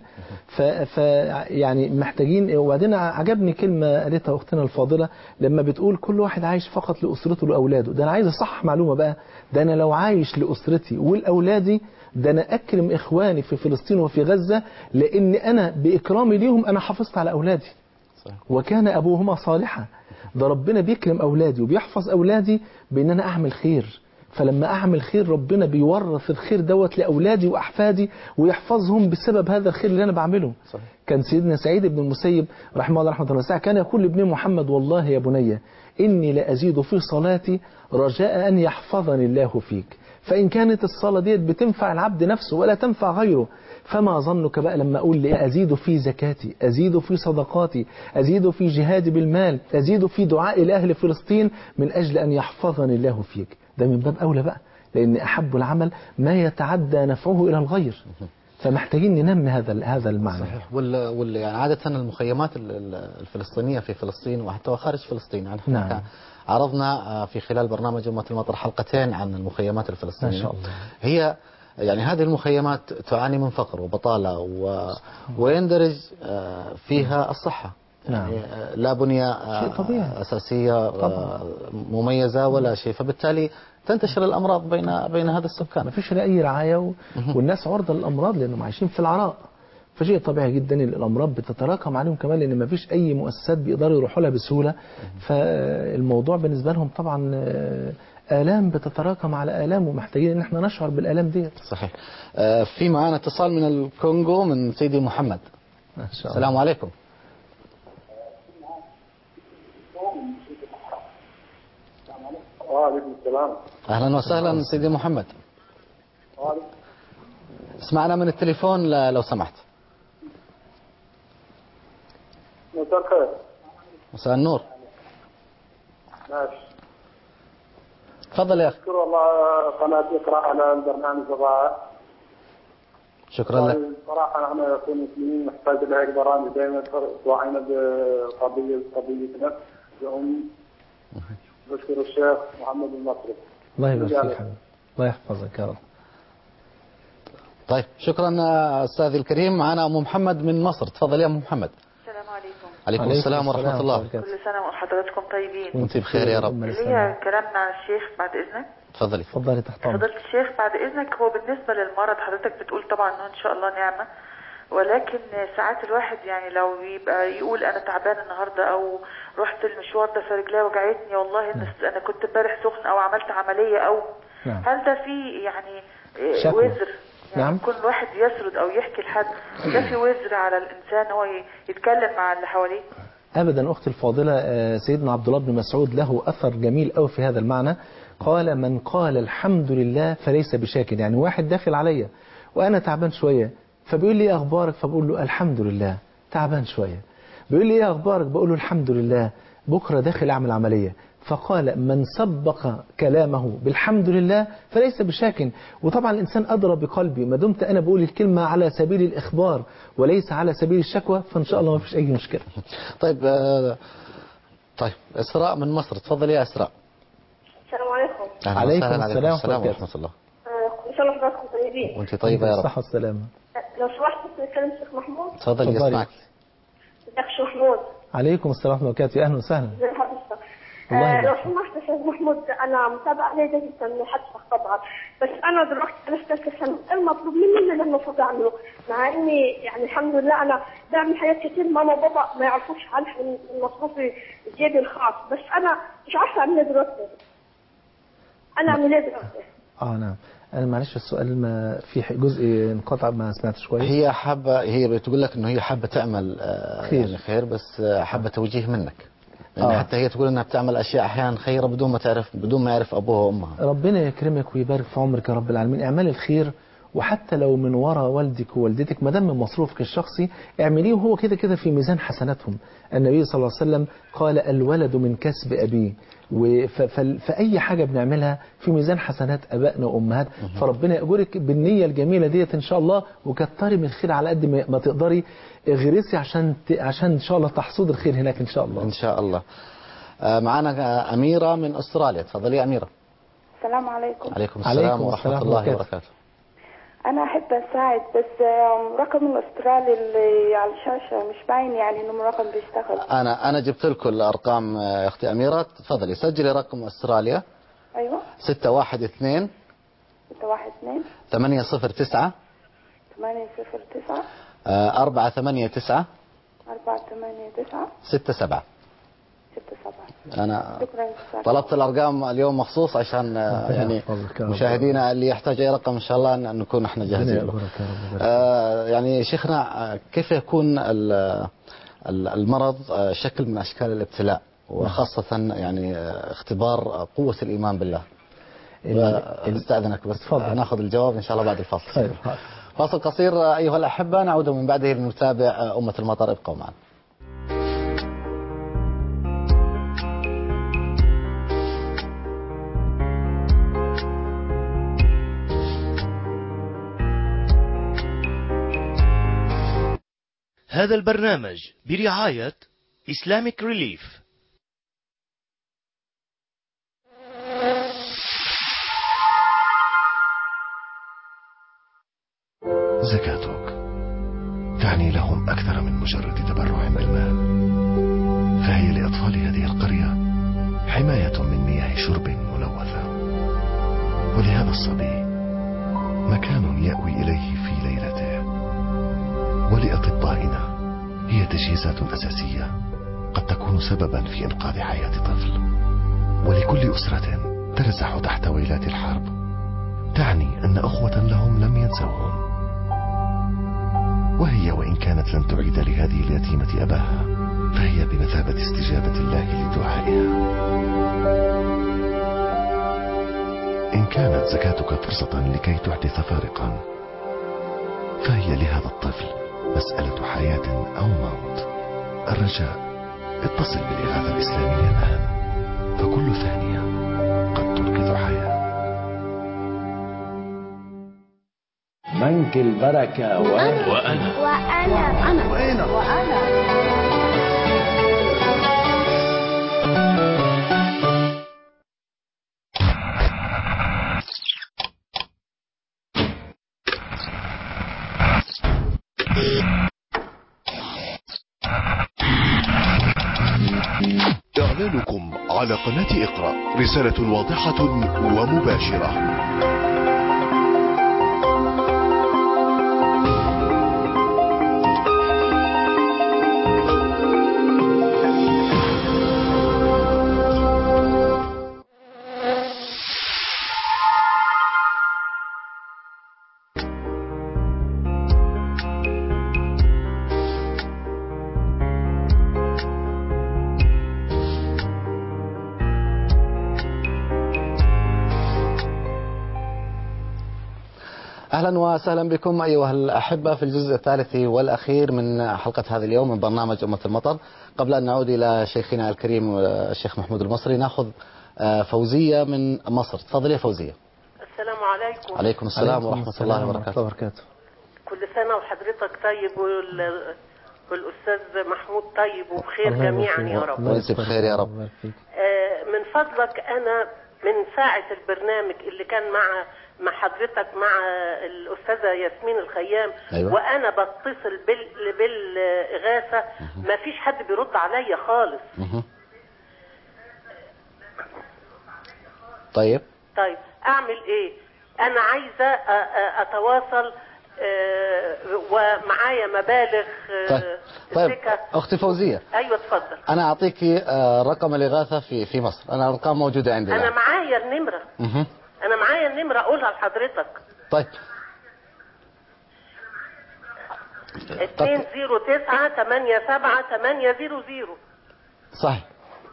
يعني محتاجين. وبعدين عجبني كلمة قالتها اختنا الفاضلة لما بتقول كل واحد عايش فقط لأسرته وأولاده. ده انا عايز اصحح معلومة بقى، ده انا لو عايش لأسرتي والأولادي ده انا اكرم اخواني في فلسطين وفي غزة، لان انا باكرامي ليهم انا حافظت على اولادي وكان ابوهما صالحا. ده ربنا بيكرم أولادي وبيحفظ أولادي بأن أنا أعمل خير، فلما أعمل خير ربنا بيورث الخير دوت لأولادي وأحفادي ويحفظهم بسبب هذا الخير اللي أنا بعمله. صحيح. كان سيدنا سعيد بن المسيب رحمه الله رحمة الله واسعة كان يقول لابن محمد: والله يا بني إني لأزيد في صلاتي رجاء أن يحفظني الله فيك، فإن كانت الصلاة ديت بتنفع العبد نفسه ولا تنفع غيره، فما ظنك بقى لما أقول لي أزيد في زكاتي، أزيد في صدقاتي، أزيد في جهادي بالمال، أزيد في دعاء لأهل فلسطين من أجل أن يحفظني الله فيك. ده من باب أولى بقى لأن أحب العمل ما يتعدى نفعه إلى الغير، فمحتاجين ننمي هذا المعنى. صحيح. يعني عادة المخيمات الفلسطينية في فلسطين وحتى خارج فلسطين، يعني نعم. عرضنا في خلال برنامج أمة المطر حلقتين عن المخيمات الفلسطينية. ما شاء الله. هي يعني هذه المخيمات تعاني من فقر وبطالة ويندرج فيها الصحة. نعم. يعني لا بنية أساسية مميزة ولا شيء، فبالتالي تنتشر الأمراض بين هذا السكان. ما فيش أي رعاية والناس عرضة للأمراض لأنهم عايشين في العراء، فشيء طبيعي جدا ان الأمراض بتتراكم عليهم كمان، لأن ما فيش أي مؤسسات بيقدروا يروحوا لها بسهولة. فالموضوع بالنسبة لهم طبعا آلام بتتراكم على آلام، ومحتاجين ان احنا نشعر بالآلام دي. صحيح. في معانا اتصال من الكونغو من سيدي محمد. ما شاء الله. السلام عليكم. وعليكم السلام. أهلا وسهلا سيدي محمد. اسمعنا من التليفون لو سمحت. مساء الخير. مساء النور. ماشي. تفضل يا أخي. أشكر الله قناة اقرأ على البرنامج الرائع. شكرا لك. صراحة نحن كمسلمين نحتاج لهيك برامج دائما توعينا بقضيتنا بأم. بشكر الشيخ محمد المصري. الله يبارك فيك حبيبي. الله يحفظك يا رب. طيب شكرا أستاذي الكريم. معنا أم محمد من مصر. تفضل يا أم محمد. السلام عليكم. عليكم السلام ورحمة الله. كل سنة وحضراتكم طيبين. وانت بخير يا رب. ليا كلام مع الشيخ بعد إذنك. تفضلي. تفضلي تحت أمرك. فضيلة الشيخ بعد إذنك، هو بالنسبة للمرض حضرتك بتقول طبعا إنه إن شاء الله نعمة، ولكن ساعات الواحد يعني لو يبقى يقول أنا تعبان النهاردة أو رحت المشوار ده فرجلي وجعتني والله أنا كنت امبارح سخن أو عملت عملية أو هل ده في يعني وزر؟ يعني نعم. كل واحد يسرد أو يحكي لحد ده في وزر على الإنسان هو يتكلم مع اللي حواليه؟ أبدا أختي الفاضلة. سيدنا عبد الله بن مسعود له أثر جميل أوي في هذا المعنى. قال من قال الحمد لله فليس بشاكر. يعني واحد داخل عليا وأنا تعبان شوية فبيقول لي إيه أخبارك، فبقول له الحمد لله. تعبان شوية بيقول لي إيه أخبارك، بقول له الحمد لله. بكرة داخل أعمل عملية، فقال من سبق كلامه بالحمد لله فليس بشاك. وطبعا الإنسان أدرى بقلبي، ما دمت أنا بقول الكلمة على سبيل الإخبار وليس على سبيل الشكوى فإن شاء الله ما فيش أي مشكلة. طيب إسراء من مصر. تفضل يا إسراء. السلام عليكم. عليكم السلام ورحمة الله. كل سنة وحضراتكم طيبين. وانت طيبة يا رب. الصحة والسلامة. لو سمحت نتكلم الشيخ محمود. تفضل يسمعك. ازيك يا شيخ محمود؟ عليكم السلام ورحمة الله وبركاته. أهلا وسهلا. ازي حضرتك؟ لو سمحت يا شيخ محمود، أنا متابعة ليا جدا من حدثك طبعا، بس أنا دلوقتي أنا في ثالثة ثانوي، المطلوب مني اللي المفروض أعمله، مع إني يعني الحمد لله أنا بعمل حاجات كتير ماما وبابا ما يعرفوش عنها من مصروفي جيبي الخاص، بس أنا مش عارفة أعمل إيه دلوقتي. أنا أعمل إيه دلوقتي؟ نعم. أنا معلش السؤال ما في جزء انقطع ما سمعتش كويس. هي بتقول لك إنه هي حابة تعمل خير بس حابة توجيه منك. يعني حتى هي تقول انها بتعمل اشياء احيانا خيره بدون ما يعرف ابوها وامها. ربنا يكرمك ويبارك في عمرك يا رب العالمين. اعمال الخير وحتى لو من وراء والدك ووالدتك ما دام من مصروفك الشخصي اعمليه، وهو كده كده في ميزان حسناتهم. النبي صلى الله عليه وسلم قال الولد من كسب ابيه. فأي حاجة بنعملها في ميزان حسنات أبائنا وأمهات، فربنا يأجرك بالنية الجميلة ديت إن شاء الله، وكتري من الخير على قد ما تقدري. اغرسي عشان إن شاء الله تحصد الخير هناك إن شاء الله. إن شاء الله. معنا أميرة من أستراليا. تفضلي يا أميرة. السلام عليكم. عليكم السلام ورحمة الله وبركاته. أنا أحب أساعد، بس رقم الأسترالي اللي على الشاشة مش باين يعني إنه رقم بيشتغل. أنا جبت لكم الأرقام يا أختي أميرة. تفضلي سجلي رقم أستراليا. أيوة. 612 809 489 67. أنا طلبت الأرقام اليوم مخصوص عشان يعني مشاهدينا اللي يحتاج أي رقم إن شاء الله أن نكون إحنا جاهزين له. يعني شيخنا، كيف يكون المرض شكل من أشكال الابتلاء، وخاصة يعني اختبار قوة الإيمان بالله؟ استأذنك بس ناخذ الجواب إن شاء الله بعد الفاصل. فاصل قصير أيها الأحبة، نعود من بعده لنتابع أمة المطر. ابقوا معنا. هذا البرنامج برعاية Islamic Relief. زكاتك تعني لهم أكثر من مجرد تبرع بالمال، فهي لأطفال هذه القرية حماية من مياه شرب ملوثة، ولهذا الصبي مكان يأوي إليه في ليلته، ولأطبائنا هي تجهيزات أساسية قد تكون سببا في إنقاذ حياة طفل، ولكل أسرة ترزح تحت ويلات الحرب تعني أن أخوة لهم لم ينسوهم، وهي وإن كانت لن تعيد لهذه اليتيمة أباها فهي بمثابة استجابة الله لدعائها. إن كانت زكاتك فرصة لكي تحدث فارقا فهي لهذا الطفل مسألة حياة أو موت. الرجاء اتصل بالإغاثة الإسلامية الآن، فكل ثانية قد تنقذ حياة. بنك البركة وأنا إعلانكم على قناة اقرأ رسالة واضحة ومباشرة. أهلا وسهلا بكم أيها الأحبة في الجزء الثالث والأخير من حلقة هذا اليوم من برنامج أمة المطر. قبل أن نعود إلى شيخنا الكريم الشيخ محمود المصري نأخذ فوزية من مصر. تفضلي يا فوزية. السلام عليكم. عليكم السلام ورحمة الله وبركاته. كل سنة وحضرتك طيب والأستاذ محمود طيب وبخير جميعا يا رب. وانت بخير يا رب. من فضلك أنا من ساعة البرنامج اللي كان مع حضرتك مع الأستاذة ياسمين الخيام، أيوة. وأنا بتصل بالإغاثة ما فيش حد بيرد عليا خالص. طيب أعمل إيه؟ أنا عايزة أتواصل ومعايا مبالغ. طيب أختي فوزية. أيوة اتفضل. أنا أعطيكي رقم الإغاثة في مصر. أنا الأرقام موجودة عندي. أنا معايا النمرة. أنا معايا النمرة أقولها لحضرتك. طيب 209878800. صحيح.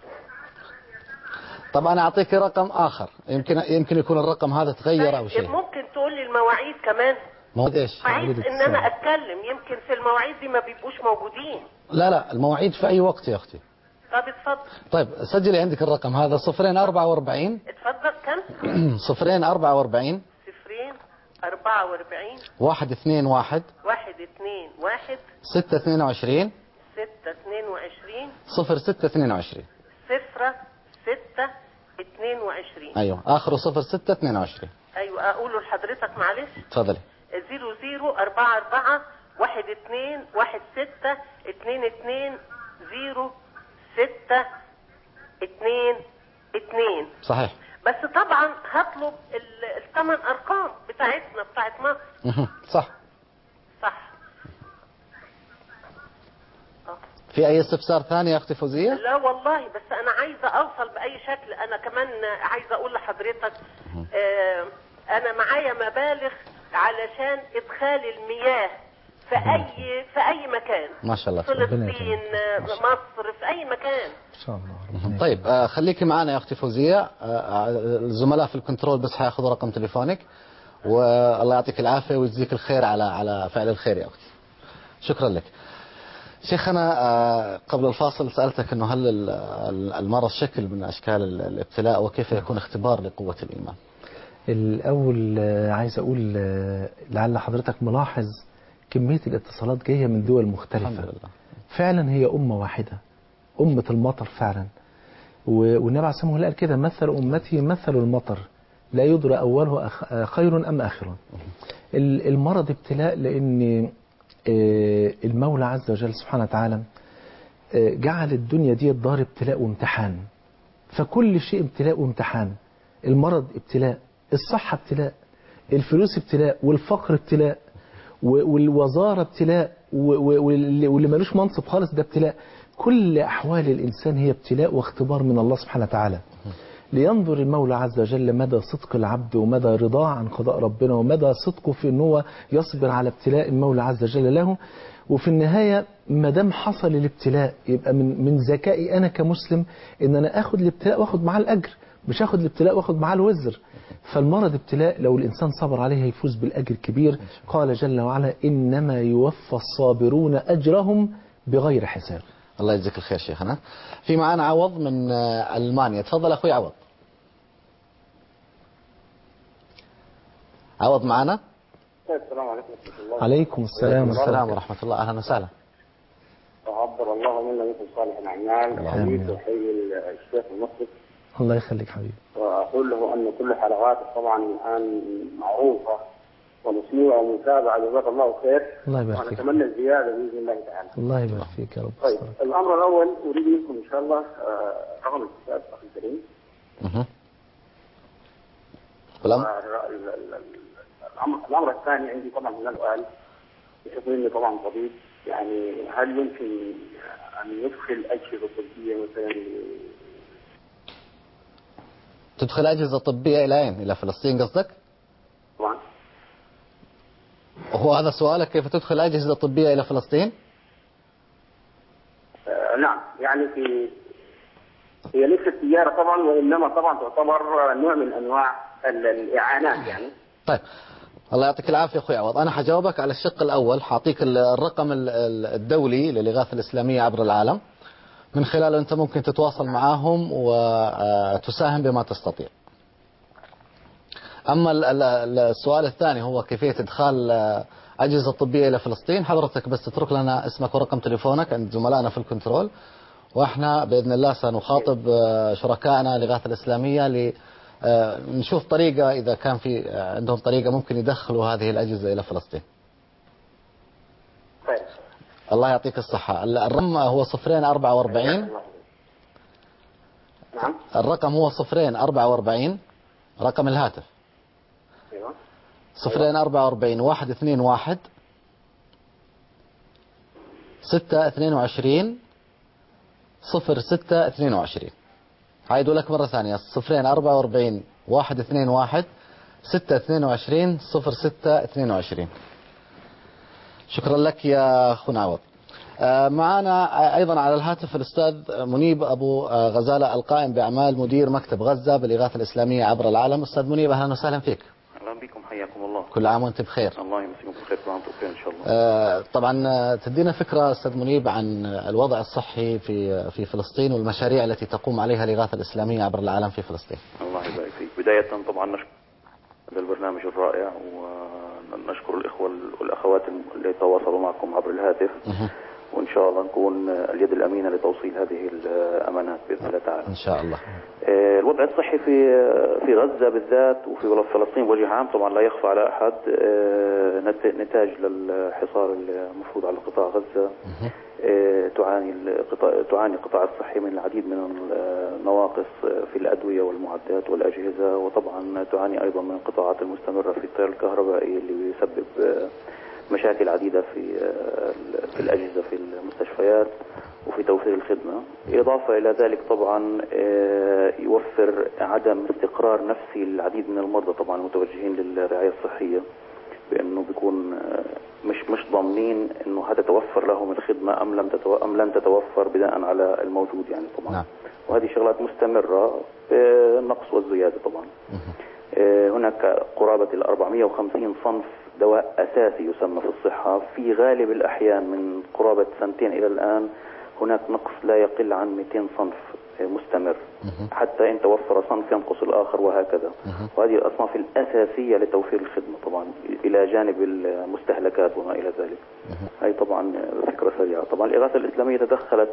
طب أنا أعطيك رقم آخر يمكن يكون الرقم هذا تغير أو شيء. ممكن تقول لي المواعيد كمان؟ مواعيد إيش؟ مواعيد إن أنا أتكلم، يمكن في المواعيد دي ما بيبقوش موجودين. لا المواعيد في أي وقت يا أختي. طب اتفضل. طيب سجلي عندك الرقم هذا 044. اتفضل كم؟ 044 044 121 622 0622 0622. ايوه اخره 0622. ايوه اقوله لحضرتك معلش. اتفضلي. 0044 1216 22 0622. صحيح. بس طبعا هطلب الثمان ارقام بتاعتنا بتاعت مصر. صح. في اي استفسار ثاني يا اختي فوزية؟ لا والله، بس انا عايزه اوصل باي شكل. انا كمان عايزه اقول لحضرتك انا معايا مبالغ علشان ادخال المياه في اي مكان. ما شاء الله. فلسطين، مصر، في اي مكان ان شاء الله. طيب خليكي معنا يا اختي فوزية. الزملاء في الكنترول بس حياخذوا رقم تليفونك، والله يعطيك العافية ويجزيك الخير على فعل الخير يا اختي. شكرا لك. شيخنا قبل الفاصل سألتك انه هل المرض شكل من اشكال الابتلاء وكيف يكون اختبار لقوة الايمان؟ الاول عايز اقول لعل حضرتك ملاحظ كمية الاتصالات جاية من دول مختلفة. فعلا هي أمة واحدة، أمة المطر فعلا. والنبي عليه الصلاة والسلام قال كده: مثل أمتي مثل المطر لا يدرى أوله خير أم آخر. المرض ابتلاء، لأن المولى عز وجل سبحانه وتعالى جعل الدنيا دي دار ابتلاء وامتحان، فكل شيء ابتلاء وامتحان. المرض ابتلاء، الصحة ابتلاء، الفلوس ابتلاء، والفقر ابتلاء، والوزارة ابتلاء، واللي ملوش منصب خالص ده ابتلاء. كل أحوال الإنسان هي ابتلاء واختبار من الله سبحانه وتعالى، لينظر المولى عز وجل مدى صدق العبد ومدى رضاه عن قضاء ربنا ومدى صدقه في أنه يصبر على ابتلاء المولى عز وجل له. وفي النهاية ما دام حصل الابتلاء يبقى من ذكائي أنا كمسلم إن أنا أخذ الابتلاء وأخذ معاه الأجر، مش أخذ الابتلاء وأخذ معاه الوزر. فالمرض ابتلاء، لو الإنسان صبر عليه هيفوز بالأجر الكبير. قال جل وعلا: إنما يوفى الصابرون أجرهم بغير حساب. الله يجزيك الخير شيخنا. في معنا عوض من ألمانيا. تفضل أخوي عوض. عوض معنا. السلام عليكم ورحمة الله. عليكم السلام ورحمة الله. أهلا وسهلا. تعبر الله منا بكم صالح الأعمال. حبيبي وحبيبي الشيخ المصري. الله يخليك حبيبي. وأقول له أن كل حلقات طبعا الآن معروفة ومسموعة ومتابعة، جزاك الله خير. الله يبارك فيك. ونتمنى الزيادة بإذن الله تعالى. الله يبارك فيك يا رب. طيب، الأمر الأول أريد منكم إن شاء الله رقم الكتاب أخي الكريم. الأمر الثاني عندي طبعا من السؤال، بحكم إني طبعا طبيب، يعني هل يمكن أن يدخل أجهزة طبية مثلا؟ تدخل أجهزة طبية إلى أين؟ إلى فلسطين قصدك؟ طبعا. هو هذا سؤالك، كيف تدخل أجهزة طبية إلى فلسطين؟ نعم، يعني هي ليست تجارة طبعا، وإنما طبعا تعتبر نوع من أنواع الإعانات يعني. طيب، الله يعطيك العافية أخوي عوض. أنا حجاوبك على الشق الأول، حاعطيك الرقم الدولي للإغاثة الإسلامية عبر العالم، من خلاله أنت ممكن تتواصل معهم وتساهم بما تستطيع. أما السؤال الثاني هو كيفية إدخال أجهزة طبية إلى فلسطين، حضرتك بس تترك لنا اسمك ورقم تليفونك عند زملائنا في الكنترول، وإحنا بإذن الله سنخاطب شركائنا الإغاثة الإسلامية نشوف طريقة، إذا كان في عندهم طريقة ممكن يدخلوا هذه الأجهزة إلى فلسطين. طيب. الله يعطيك الصحة. الرقم هو 0244. نعم. الرقم هو 0244 رقم الهاتف. ايوه. 0244 121 622 0622. هعيدوا لك مرة ثانية: 0244 121 622 0622. شكرا لك يا أخونا عوض. معنا أيضا على الهاتف الأستاذ منيب أبو غزالة، القائم بأعمال مدير مكتب غزة بالإغاثة الإسلامية عبر العالم. أستاذ منيب أهلا وسهلا فيك. أهلا بكم، حياكم الله. كل عام وأنت بخير. الله يمسيكم بخير وأنتم بخير إن شاء الله. طبعا تدينا فكرة أستاذ منيب عن الوضع الصحي في فلسطين والمشاريع التي تقوم عليها الإغاثة الإسلامية عبر العالم في فلسطين. الله يبارك فيك. بداية طبعا نشكر هذا البرنامج الرائع، ونشكر الإخوة والأخوات اللي تواصلوا معكم عبر الهاتف، وإن شاء الله نكون اليد الأمينة لتوصيل هذه الأمانات بإذن الله تعالى. إن شاء الله. الوضع الصحي في غزة بالذات وفي فلسطين بوجه عام طبعا لا يخفى على أحد، نتاج للحصار المفروض على قطاع غزة. تعاني القطاع الصحي من العديد من النواقص في الأدوية والمعدات والأجهزة، وطبعا تعاني أيضا من القطاعات المستمرة في التيار الكهربائي اللي بيسبب مشاكل عديدة في الأجهزة في المستشفيات وفي توفير الخدمة. إضافة إلى ذلك طبعا يوفر عدم استقرار نفسي للعديد من المرضى طبعا المتوجهين للرعاية الصحية، بأنه بيكون مش ضامنين أنه هتتوفر لهم الخدمة أم لن تتوفر بناء على الموجود يعني طبعا. نعم. وهذه شغلات مستمرة، النقص والزيادة طبعا. هناك قرابة 450 صنف دواء أساسي يسمى في الصحة، في غالب الأحيان من قرابة 2 سنين إلى الآن هناك نقص لا يقل عن 200 صنف مستمر، حتى إن توفر صنف ينقص الآخر وهكذا. وهذه الأصناف الأساسية لتوفير الخدمة طبعا، إلى جانب المستهلكات وما إلى ذلك. هي طبعا فكرة سريعة. طبعا الإغاثة الإسلامية تدخلت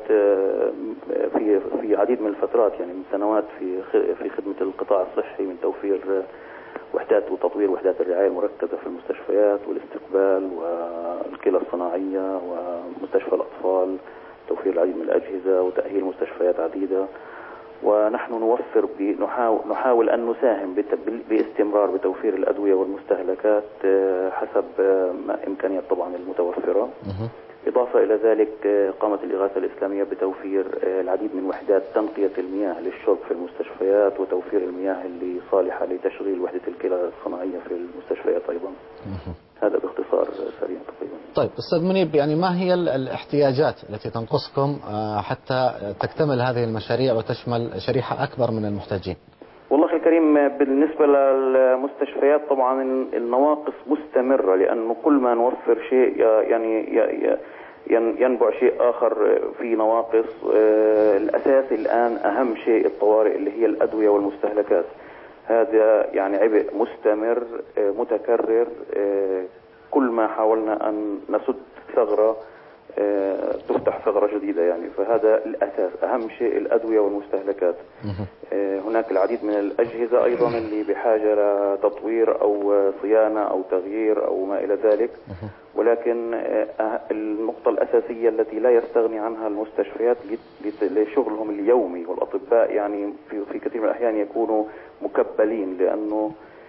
في عديد من الفترات، يعني من سنوات في خدمة القطاع الصحي، من توفير وحدات وتطوير وحدات الرعاية المركزة في المستشفيات والاستقبال والكلى الصناعية ومستشفى الأطفال، توفير العديد من الأجهزة وتأهيل مستشفيات عديدة. ونحن نحاول أن نساهم باستمرار بتوفير الأدوية والمستهلكات حسب إمكانيات طبعا المتوفرة. إضافة إلى ذلك قامت الإغاثة الإسلامية بتوفير العديد من وحدات تنقية المياه للشرب في المستشفيات، وتوفير المياه اللي صالحة لتشغيل وحدة الكلى الصناعية في المستشفيات أيضا. هذا باختصار سريع تقريبا. طيب أستاذ منيب، يعني ما هي الاحتياجات التي تنقصكم حتى تكتمل هذه المشاريع وتشمل شريحة أكبر من المحتاجين؟ والله الكريم، بالنسبة للمستشفيات طبعا النواقص مستمرة، لأنه كل ما نوفر شيء يعني ينبع شيء آخر في نواقص. الأساس الآن أهم شيء الطوارئ اللي هي الأدوية والمستهلكات. هذا يعني عبء مستمر متكرر. كل ما حاولنا أن نسد ثغرة تفتح ثغرة جديدة يعني. فهذا الأساس، أهم شيء الأدوية والمستهلكات. هناك العديد من الأجهزة أيضا اللي بحاجة لتطوير أو صيانة أو تغيير أو ما إلى ذلك. ولكن النقطة الأساسية التي لا يستغني عنها المستشفيات لشغلهم اليومي، والأطباء يعني في كثير من الأحيان يكونوا مكبلين، لأنه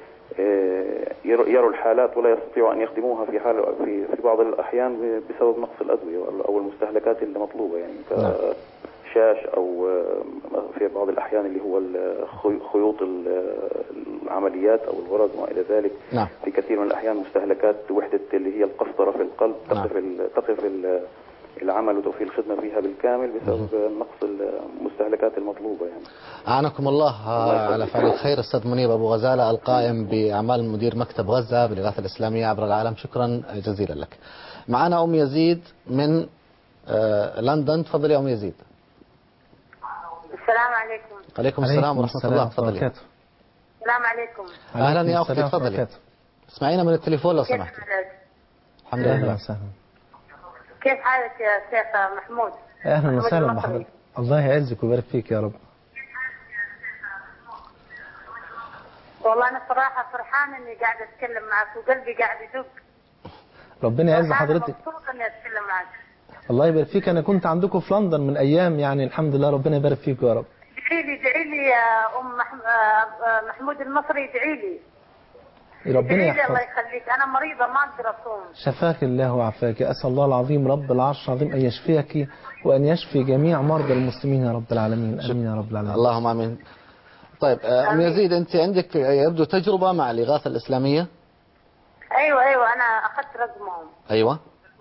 يروا الحالات ولا يستطيعوا أن يخدموها في بعض الأحيان بسبب نقص الأدوية أو المستهلكات المطلوبة، يعني كشاش أو في بعض الأحيان اللي هو خيوط العمليات أو الغرز وما إلى ذلك. في كثير من الأحيان مستهلكات وحدة اللي هي القسطرة في القلب تقف العمل وتوفير الخدمة فيها بالكامل بسبب نقص المستهلكات المطلوبة يعني. أعانكم الله على فعل الخير. أستاذ منيب أبو غزالة، القائم بأعمال مدير مكتب غزة بالإغاثة الإسلامية عبر العالم، شكرا جزيلا لك. معنا أم يزيد من لندن. تفضلي يا أم يزيد. السلام عليكم. عليكم السلام ورحمة الله. تفضلي. السلام عليكم. أهلا يا أختي، تفضلي. اسمعينا من التليفون لو سمحت. الحمد لله. كيف حالك يا شيخ محمود؟ أهلا وسهلا بحضرتك. الله يعزك ويبارك فيك يا رب. والله أنا صراحة فرحانة إني قاعدة أتكلم معك وقلبي قاعد يدق. ربنا يعز حضرتك. مبسوطة إني أتكلم معك. الله يبارك فيك. أنا كنت عندكم في لندن من أيام، يعني الحمد لله. ربنا يبارك فيك يا رب. ادعي لي يا أم محمود المصري، ادعي لي. ربنا يحفظك. الله يخليك، أنا مريضة ما أقدر أصوم. شفاك الله وعافاك. أسأل الله العظيم رب العرش العظيم أن يشفيك وأن يشفي جميع مرضى المسلمين يا رب العالمين. آمين يا رب العالمين. اللهم آمين. طيب أم يزيد، أنت عندك يبدو تجربة مع الإغاثة الإسلامية؟ أيوة أنا أخذت رقمهم. أيوة.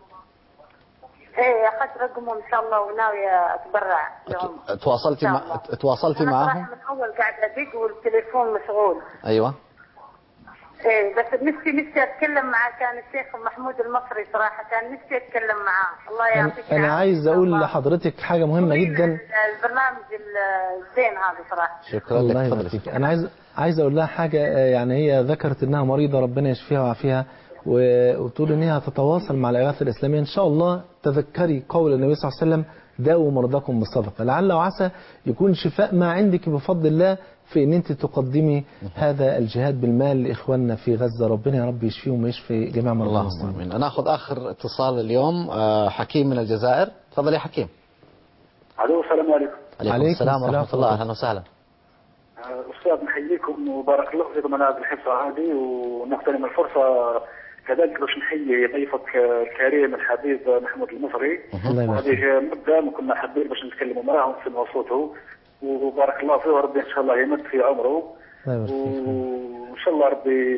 إيه أخذت رقمهم إن شاء الله وناوية أتبرع لهم. تواصلتي معهم؟ أنا من أول قاعد أدق والتليفون مشغول. أيوة. ايه بس نفسي اتكلم معاه. كان الشيخ محمود المصري صراحه كان نفسي اتكلم معاه. الله يعطيك. انا عايز اقول لحضرتك حاجه مهمه جدا. البرنامج الزين هذا صراحه. شكرا لك. انا عايز اقول لها حاجه. يعني هي ذكرت انها مريضه، ربنا يشفيها ويعافيها، وتقول ان هي هتتواصل مع الإغاثة الإسلامية ان شاء الله. تذكري قول النبي صلى الله عليه وسلم: داووا مرضاكم بالصدقه. لعل وعسى يكون شفاء ما عندك بفضل الله في ان انت تقدمي هذا الجهاد بالمال لاخواننا في غزه. ربنا يا رب يشفيهم ويشفي جميع مرضى المسلمين. اللهم امين. ناخذ اخر اتصال اليوم. حكيم من الجزائر. تفضل يا حكيم. الو السلام عليكم. عليكم السلام ورحمه الله. اهلا وسهلا. استاذ نحييكم وبارك الله فيكم على هذه الحصه هذه، ونغتنم الفرصه كذلك باش نحيي ضيفك الكريم الحبيب محمود المصري. هذه مده كنا حابين باش نتكلموا معاه ونسمعوا صوته، وبارك الله فيه وربي ان شاء الله يمد في عمره، وان شاء الله ربي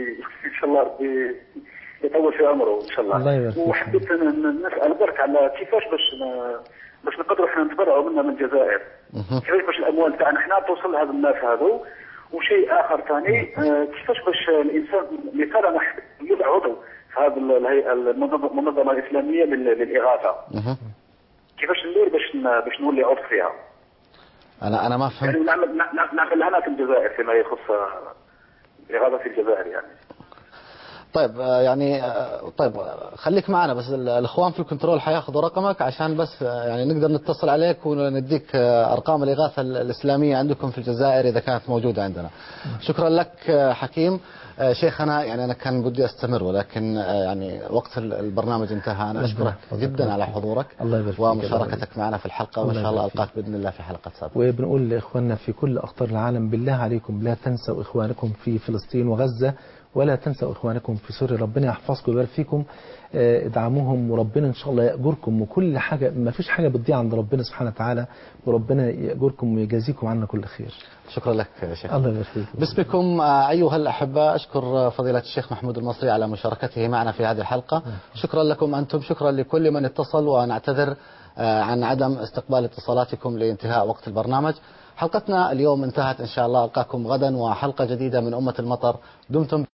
يطول في عمره ان شاء الله. وحبيت نسال برك على كيفاش باش نقدروا احنا نتبرعوا منا من الجزائر، كيفاش باش الاموال تاعنا احنا توصل لهذا الناس هذو. وشيء اخر ثاني، كيفاش باش الانسان مثلا يبقى عضو في هذه الهيئه المنظمه الاسلاميه للاغاثه، كيفاش ندير باش نولي عضو فيها؟ انا ما فهمت. يعني نعمل هنا في الجزائر فيما يخص إغاثة الجزائر يعني. طيب طيب خليك معنا بس الاخوان في الكنترول حياخذوا رقمك عشان بس يعني نقدر نتصل عليك ونديك ارقام الاغاثه الاسلاميه عندكم في الجزائر اذا كانت موجوده عندنا. شكرا لك حكيم. شيخنا يعني انا كان بدي استمر ولكن يعني وقت البرنامج انتهى. انا اشكرك جدا على حضورك ومشاركتك معنا في الحلقه وان شاء الله القاك باذن الله في حلقه سابقه. وبنقول لاخواننا في كل اقطار العالم بالله عليكم لا تنسوا اخوانكم في فلسطين وغزه ولا تنسوا إخوانكم في سوريا. ربنا يحفظكم ويبارك فيكم. ادعموهم وربنا إن شاء الله يأجركم وكل حاجة ما فيش حاجة بتضيع عند ربنا سبحانه وتعالى وربنا يأجركم ويجازيكم عنا كل خير. شكرا لك يا شيخ. الله يبارك فيك. باسمكم أيها الأحبة أشكر فضيلة الشيخ محمود المصري على مشاركته معنا في هذه الحلقة. شكرا لكم أنتم. شكرا لكل من اتصل ونعتذر عن عدم استقبال اتصالاتكم لانتهاء وقت البرنامج. حلقتنا اليوم انتهت إن شاء الله. ألقاكم غدا وحلقة جديدة من أمة المطر. دمتم